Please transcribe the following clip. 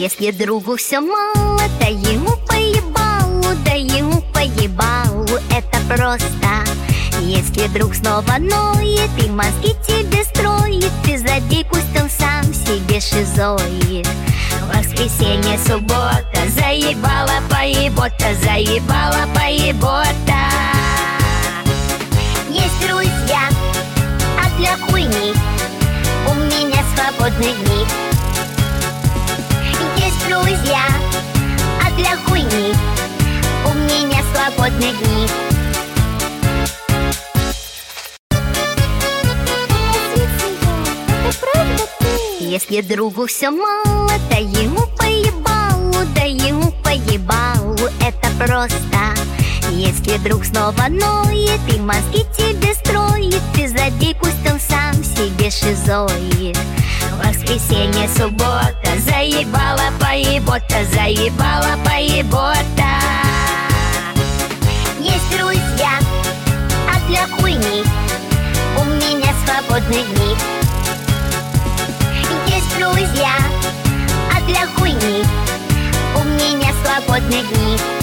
Если другу все мало, да ему поебалу, да ему поебалу, это просто. Если друг снова ноет и мозги тебе строит, ты забей, пусть он сам себе шизоид. Воскресенье, суббота, заебала поебота, заебала поебота. Есть друзья, а для хуйни у меня свободные дни. Есть друзья, а для хуйни у меня свободные дни. Если другу все мало, да ему поебалу, да ему поебалу, это просто. Если друг снова ноет и мозги тебе строит, ты забей, пусть он сам себе шизоид. Воскресенье, суббота, заебала поебота, заебала поебота. Есть друзья, а для хуйни у меня свободные дни. Есть друзья, а для хуйни у меня свободные дни.